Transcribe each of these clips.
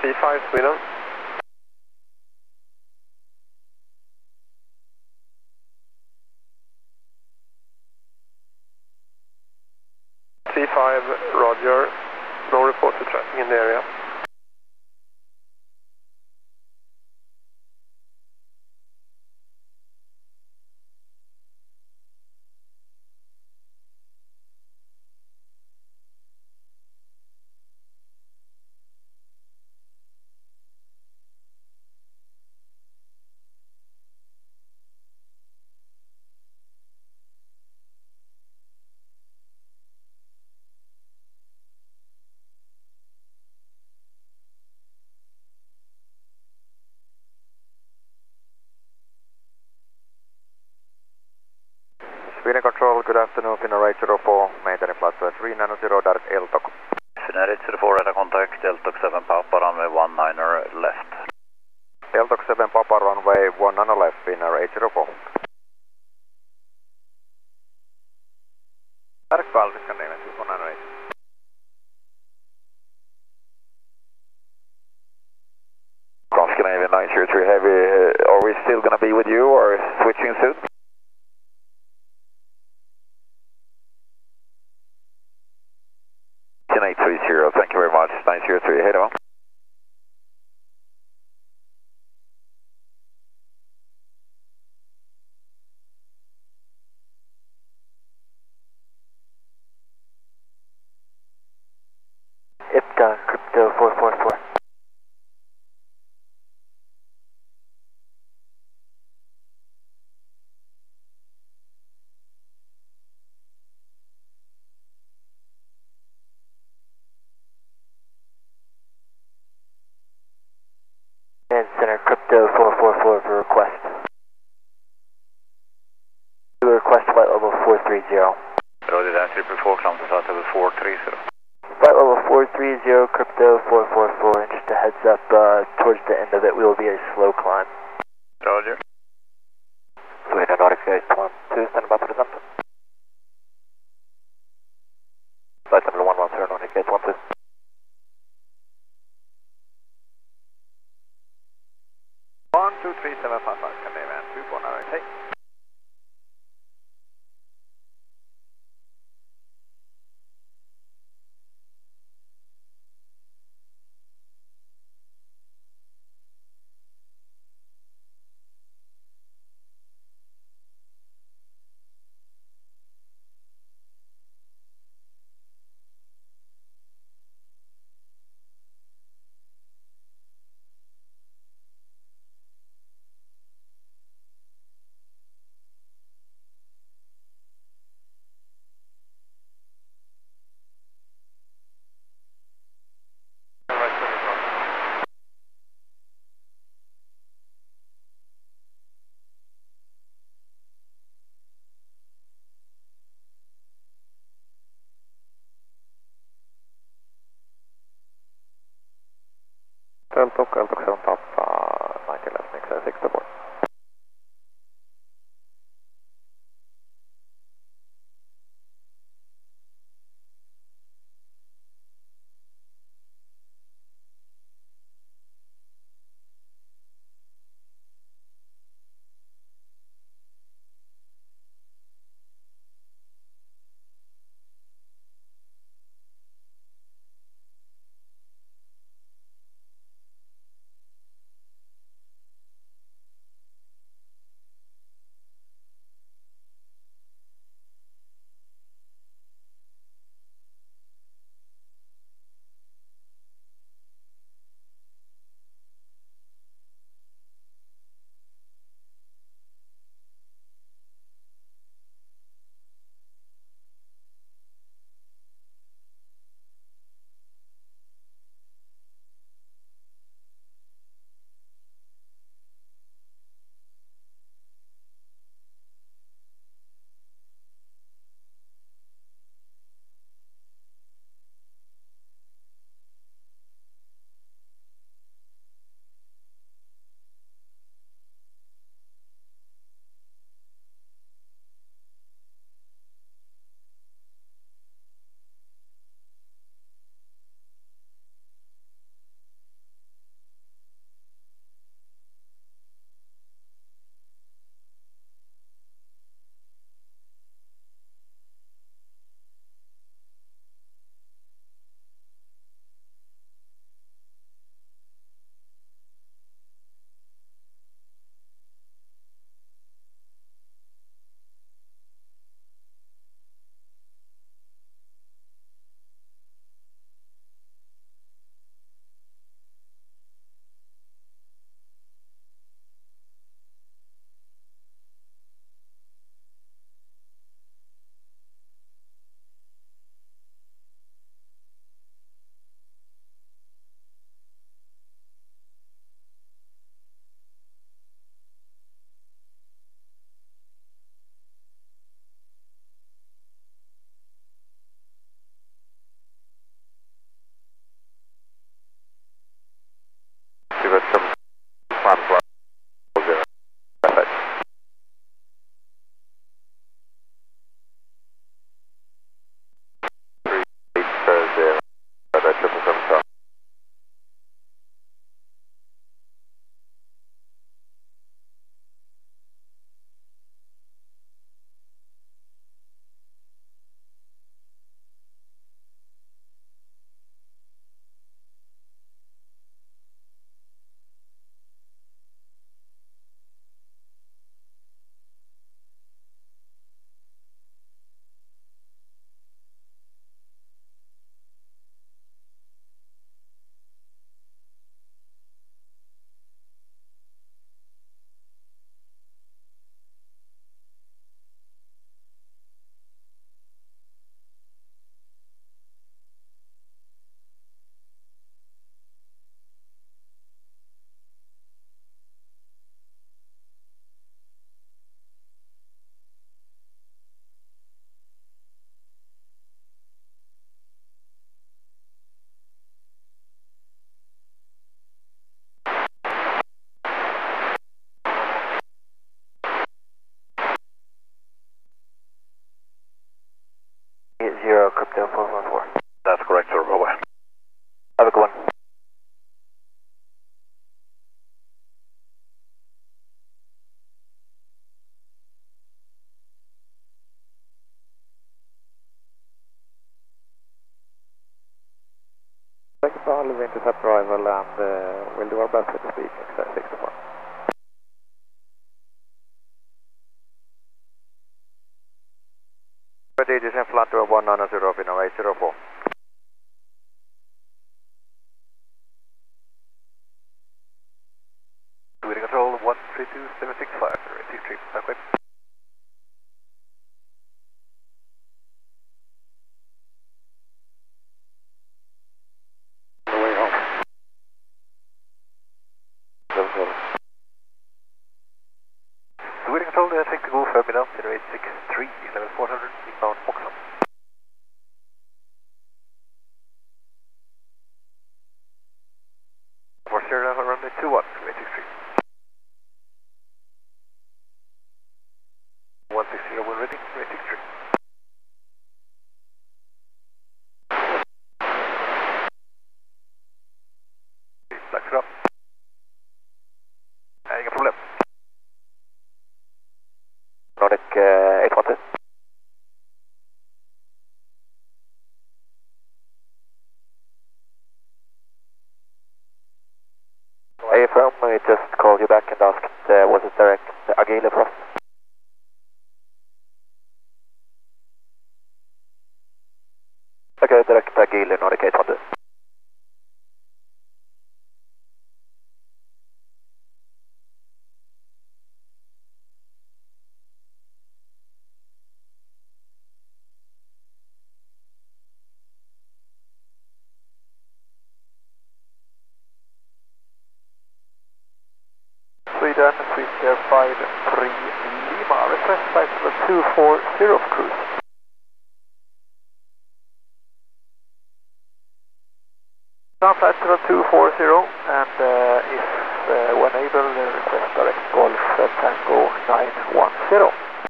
C5 Sweden. C5 Roger, no reported traffic in the area. Sweden Control, good afternoon, Finnair 804, maintain flight 390 direct LTOC. Finnair 804, radar contact, LTOC 7 Papa, runway 19 left. LTOC 7 Papa, runway 19 left, Finnair 804. Direct Baltic, Scandinavian 298. Scandinavian 903 Heavy, are we still going to be with you or switching soon? 830, thank you very much, 903, head on. IPTA, Crypto 444. And Center Crypto 444 for request. Request flight level 430. Roger that, 334, climb to flight level 430. Flight level 430, Crypto 444, and just a heads up, towards the end of it we will be a slow climb. Roger. Sweden Nordic Gate 12, stand by for descent. Flight level 110, Nordic Gate 12. 12375, Scandinavian 249, hey. Crypto 444. That's correct, sir. Over. Have a good one. Thank you for holding intercept arrival, and we'll do our best with the speed, XS 64. Digits in flight to 190, Vino 804. Reading control 132765, receive trip, okay. On the way home. Reading control, take the go Firmina 0863, level 400, inbound Oxford. For Sierra runway 21, 0863. 160 when ready, 0863. Flax it up. Inga problem. Nordic 812. AFM, I just called you back and asked, was it direct Agile for us? Okay, direct Agile, Nordic 812. Sweden, Switcher 53 Lima, request flight level 240 for cruise. Now flight level 240, and if when able, request direct Golf Tango 910.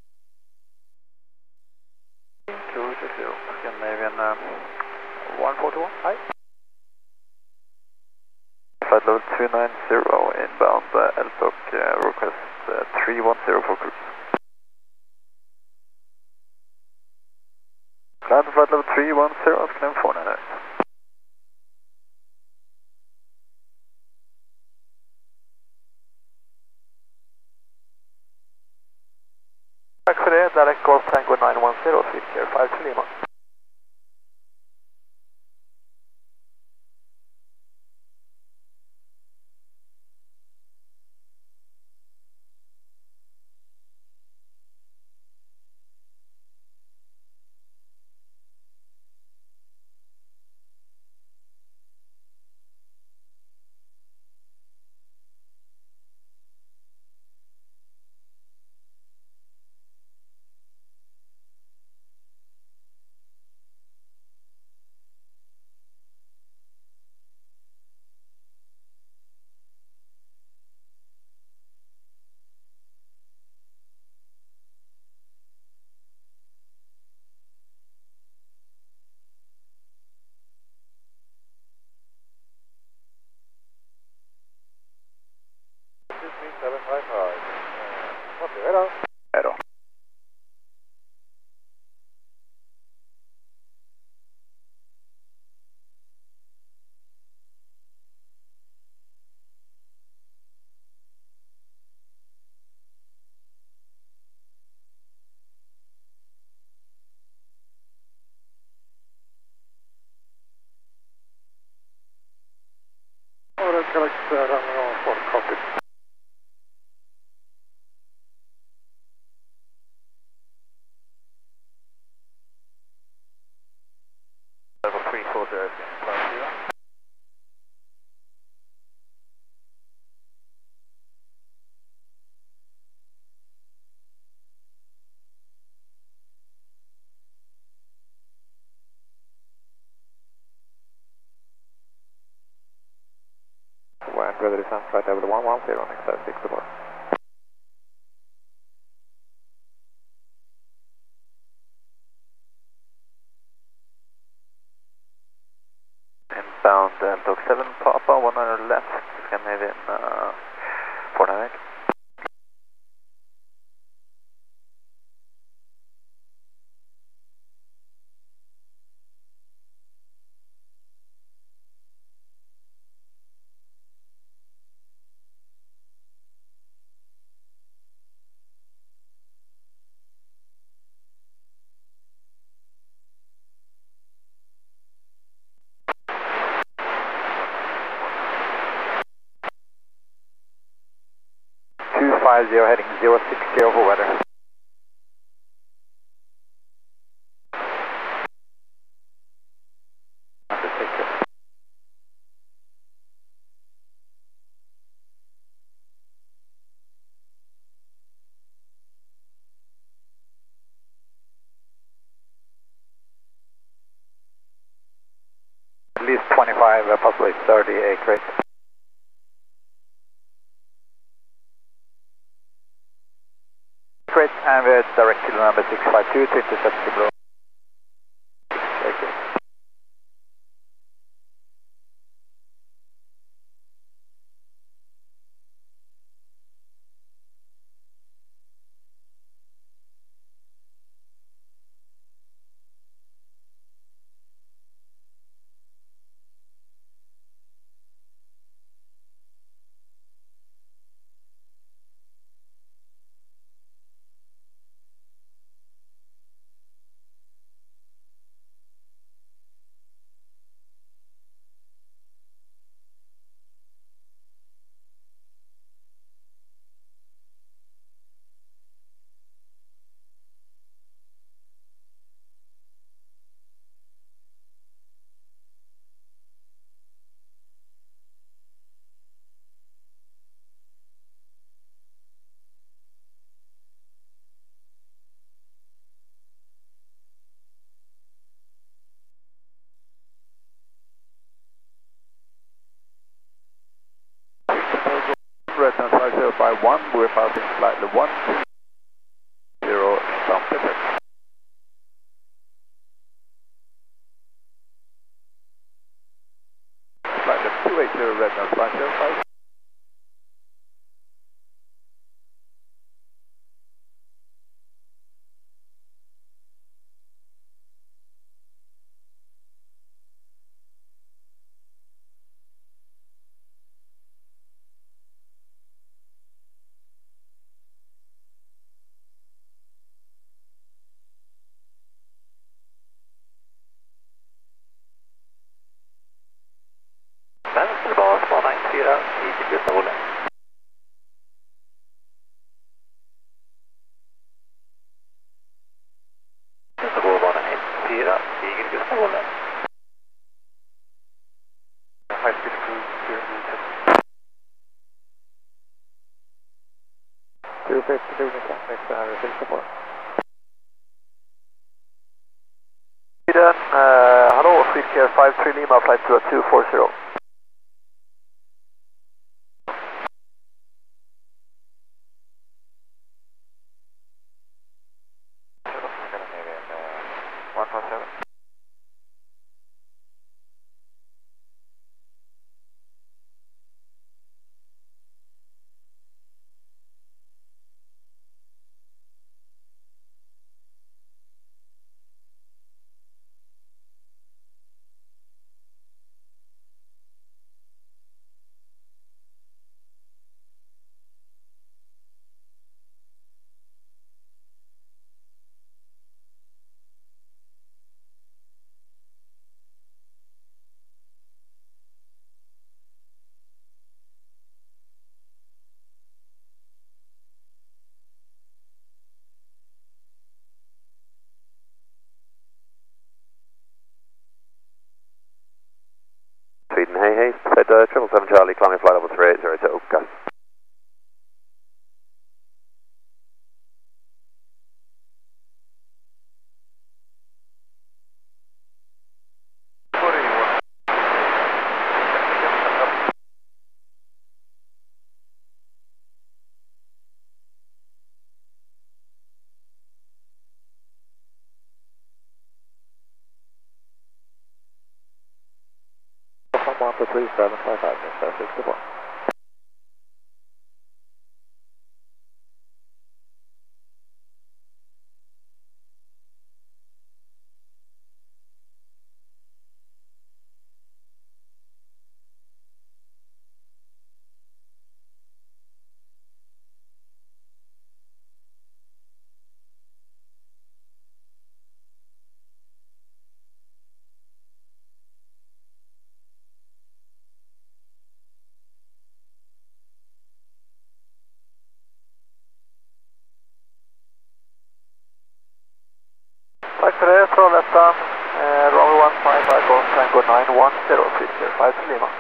Cruise 0, Scandinavian 141, hi. Flight level 290, inbound LTOC, request 310 for cruise. Flight level 310, Scandinavian 499. Tack för det, direct Golf Tango 910, Switcher 53 Lima. Hej då. Level 340, Weather descent flight level 110, XS 64. Talk 7 Papa, 100 left, Scandinavian 498. Heading 060 for weather. At least 25, possibly 30 acres. Great, and we're direct to number 652 to intercept below. Resident 5051, we're passing slightly 120 inbound Pittsburgh. Slightly 280 Resident 505. Vänsterbas 194, Igelgust Norrland. Vänsterbana 194, Igelgust Norrland. High speed cruise 250 mechanic for 164. Sweden, hello, Swedecare 53 Lima, flight 20240. Scandinavian 157. Delta 3755, Mr. 64. Tack för det, Trollhättan. Runway 155 Golf Tango 910, switch 5 to Lima.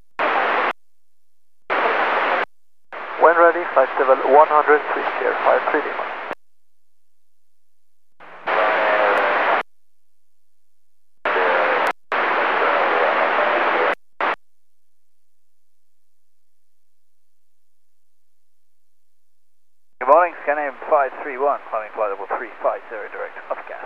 When ready, flight level 100, switch 5 to Lima. Good morning, Skynav 531, climbing flight level 350, direct off gas.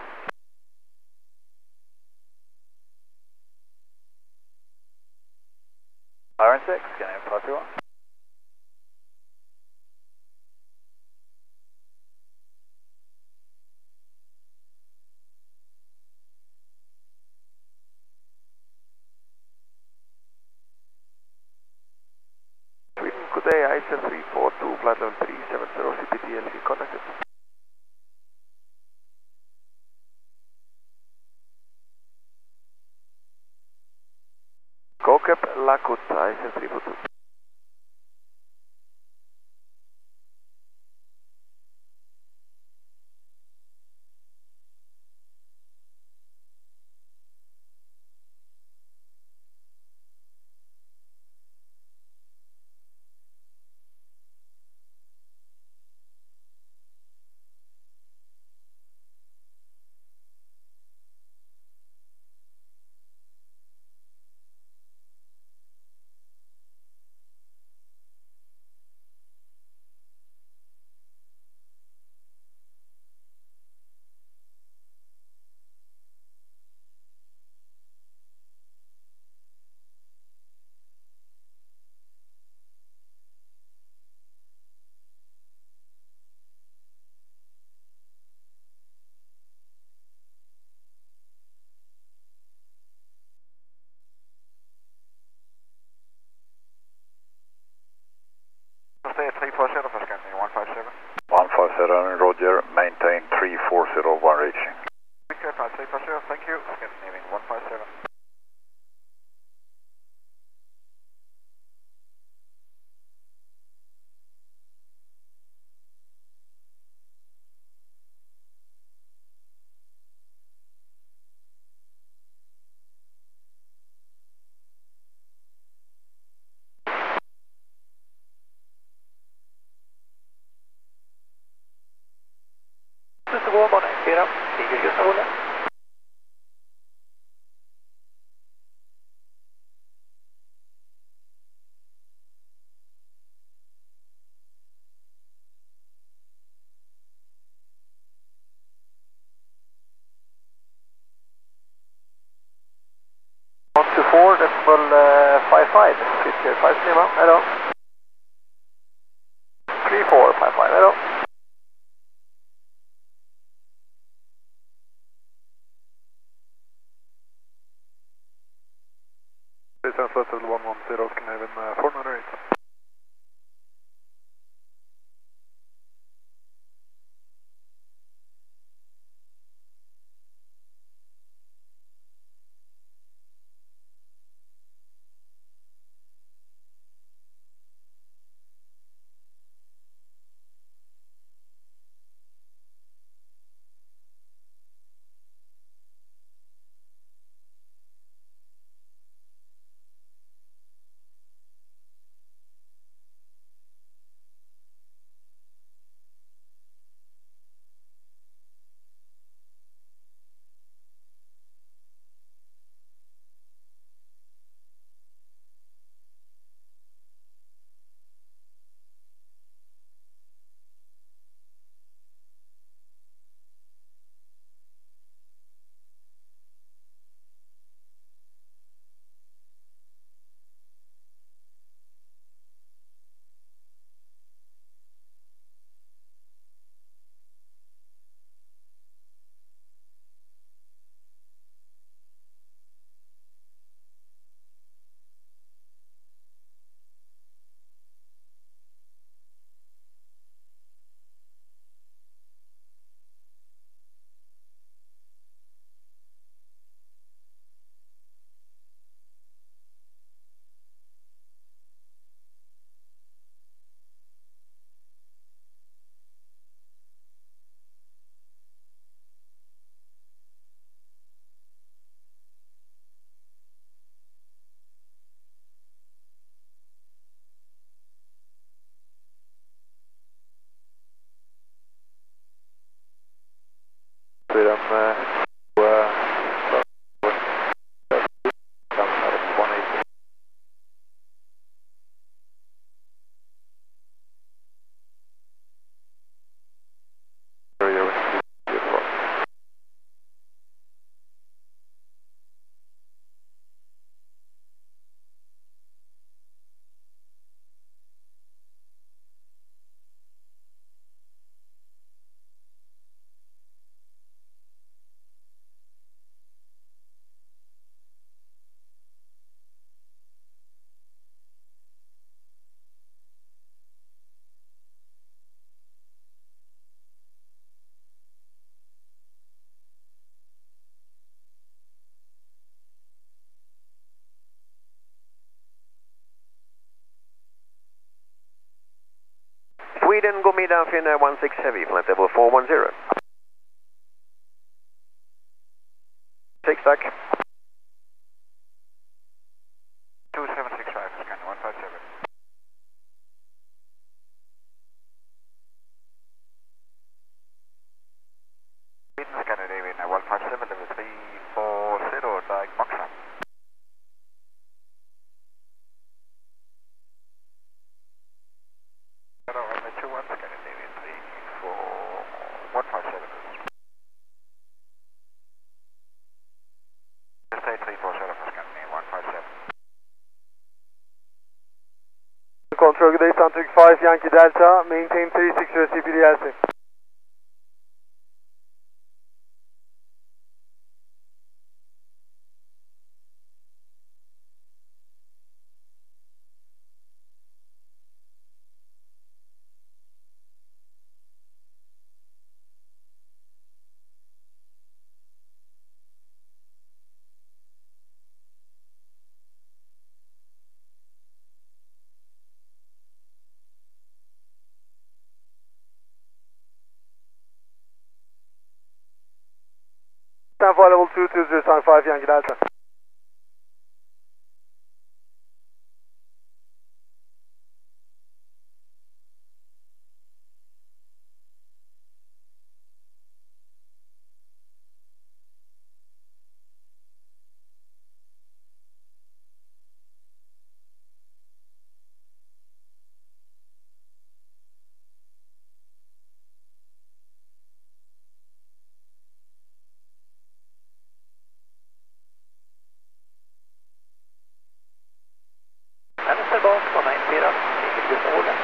RN6, Skynav 531. Good day, ISL 342, flight level 370, CPTLC connected. Kokep Lakut, ISL 342. Stay at 340 for Skynav 157. 157, Roger, maintain 340 while reaching. Victor, 340, thank you. Skynav 157. Just go on, clear up, take your use. On to 4, decimal 55, switch 5 to Lima, hello. 3455, hello. Distance level 110, Skynav 408. Sweden, god middag, Finnair 16 Heavy, flight level 410. 6 tack. 2765, scan 157. Sweden, Scandinavian 157, level 340, direct Moxa. Runway 21, Scandinavian 157. Stay 340 for Scandinavian 157. Control, good day, Santuk 5 Yankee Delta, maintain 360 CPDLC. Stand for level 220, 5 Yankee Delta. Vänster bak, 294, Sigrid Gustav Olle.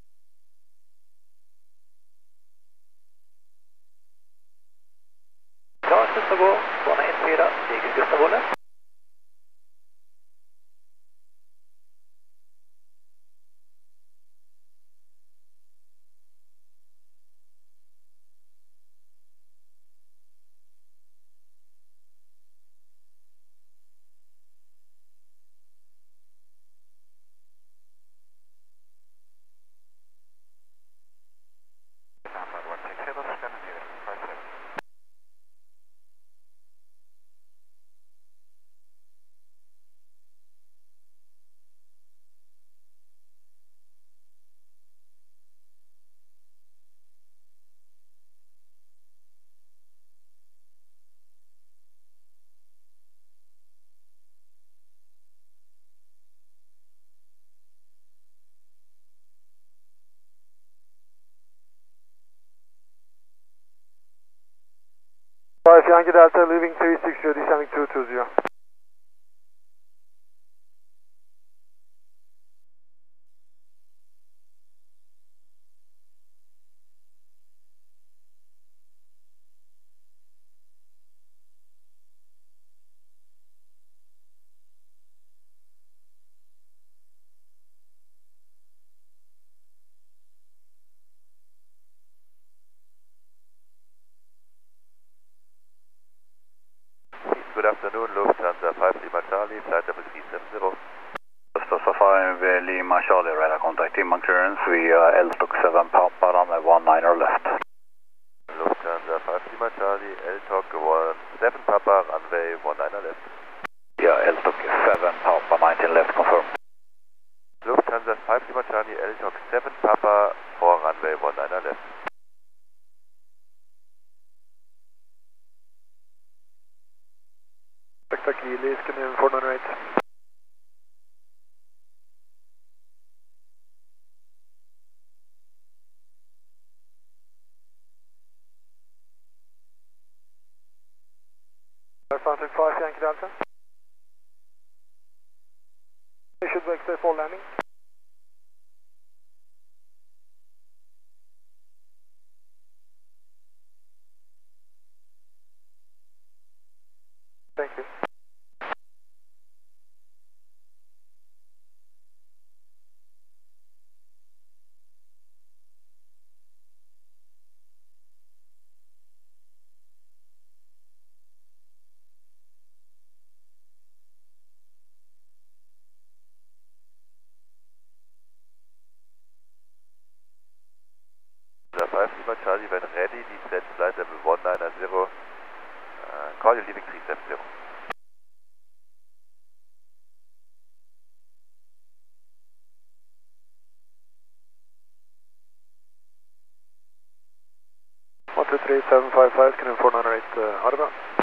Klart ut att gå, 294, Sigrid Gustav Olle. Yankee Delta, leaving 360, descending 220. Good afternoon, Lufthansa 5 Lima Charlie, flight level 370. Lufthansa 5 Lima Charlie, radar contact inbound clearance via Eltok 7 Papa, runway 19 left. Lufthansa 5 Lima Charlie, LTOC 7 Papa, runway 19 left. Yeah, Eltok 7 Papa, 19 left, confirm. Lufthansa 5 Lima Charlie, LTOC 7 Papa, for runway 19 left. Geely, Scandinavian 498. Atlantic 5, Yankee Delta. You should make safe for landing. Thank you. Lima Charlie, when ready, descend flight level 190, call your leaving 370. One two three 755, Canadian 498, Audubon.